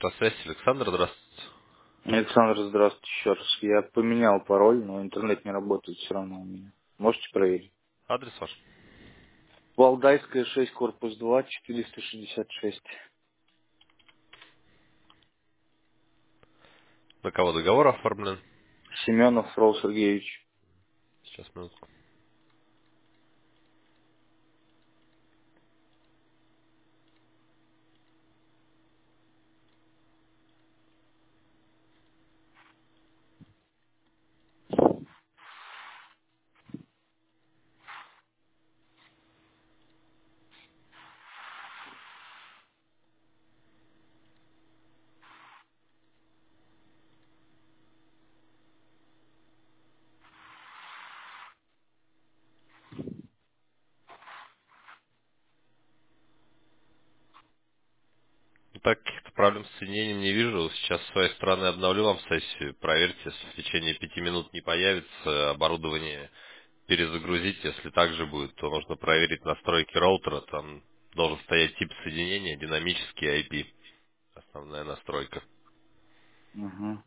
Электросвязь, Александр, здравствуйте. Александр, здравствуйте еще раз. Я поменял пароль, но интернет не работает все равно у меня. Можете проверить? Адрес ваш? Валдайская, 6, корпус 2, 466. На кого договор оформлен? Семенов Фрол Сергеевич. Сейчас, минутку. Так, каких-то проблем с соединением не вижу. Сейчас с своей стороны обновлю вам сессию. Проверьте, если в течение 5 минут не появится оборудование, перезагрузить. Если так же будет, то нужно проверить настройки роутера. Там должен стоять тип соединения, динамический IP. Основная настройка. Угу.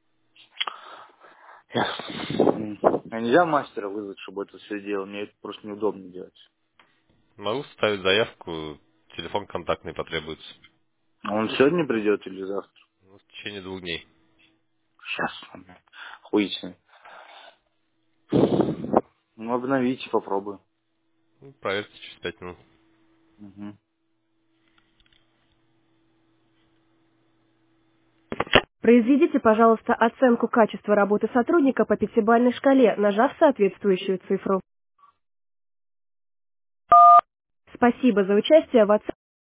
Ясно. А нельзя мастера вызвать, чтобы это все делал? Мне это просто неудобно делать. Могу ставить заявку, телефон контактный потребуется. А он сегодня придет или завтра? Ну, в течение 2 дней. Сейчас. Охуительно. Ну, обновите, попробую. Ну, проверьте через 5 минут. Угу. Произведите, пожалуйста, оценку качества работы сотрудника по пятибалльной шкале, нажав соответствующую цифру. Спасибо за участие в оценке.